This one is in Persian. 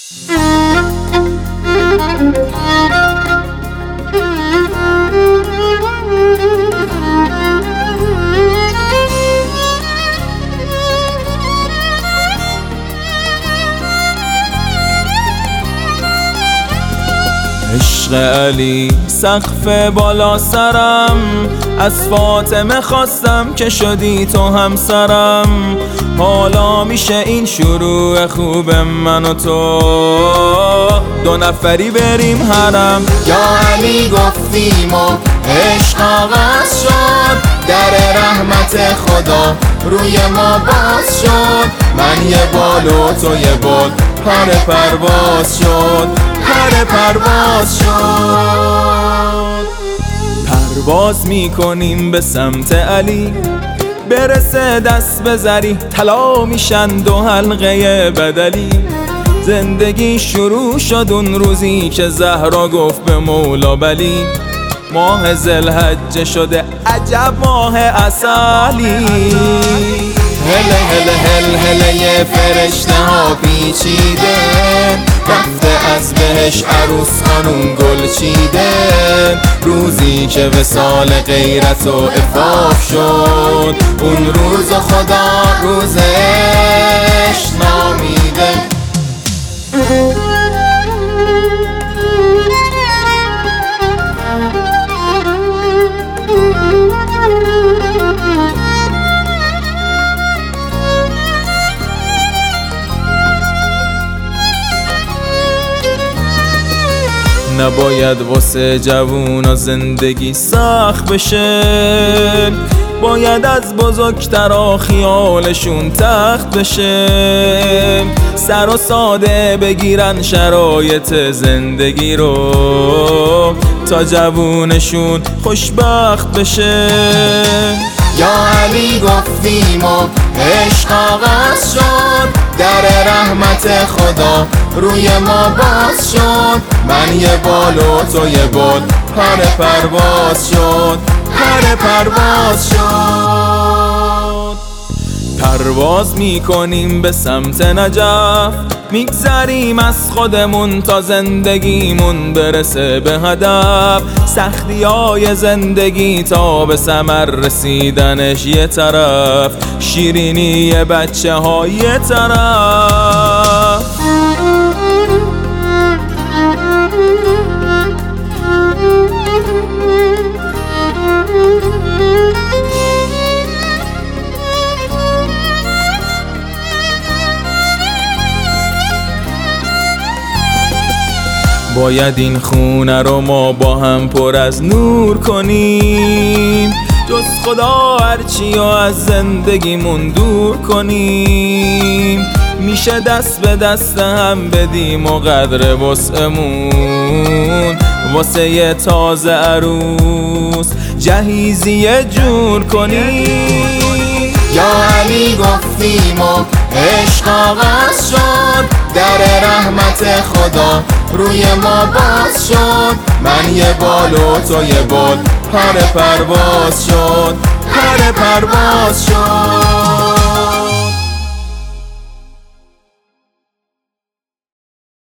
عشق علی سقف بالا سرم، از فاطمه خواستم که شدی تو همسرم. حالا میشه این شروع خوب من و تو، دو نفری بریم حرم. یا علی گفتیم و عشق آغاز شد، در رحمت خدا روی ما باز شد. من یه بال و تو یه بال، پر پرواز شد، پر پرواز شد. پرواز میکنیم به سمت علی، برسه دست بذری طلا میشن دو حلقه بدلی. زندگی شروع شد اون روزی که زهرا گفت به مولا بلی. ماه ذوالحجه شده عجب ماه عسلی. هله هله هل هله یه فرشته ها پیچیده، رفته از بهش عروس خانون گل چیده. روزی که وصال غیرت و عفاف شد، اون روز خدا روزش نامیده. نباید واسه جوونا زندگی سخت بشه، باید از بزرگترا خیالشون تخت بشه. سر و ساده بگیرن شرایط زندگی رو، تا جوونشون خوشبخت بشه. یا علی گفتیم و عشق آغاز شد، در رحمت خدا روی ما باز شد. من یه بال و تو یه بال، پر پرواز شد، پر پرواز شد. پرواز میکنیم به سمت نجف، میگذریم از خودمون تا زندگیمون برسه به هدف. سختی‌های زندگی تا به ثمر رسیدنش یه طرف، شیرینی بچه ها یه طرف. باید این خونه رو ما با هم پر از نور کنیم، جز خدا هرچی رو از زندگیمون دور کنیم. میشه دست به دست هم بدیم و قدر وسعمون، واسه یه تازه عروس جهیزی جور کنیم. یا علی گفتیم و عشق آغاز شد، در رحمت خدا روی ما باز شد. من یه بال و تو یه بال، پر پرواز شد، پر پرواز شد.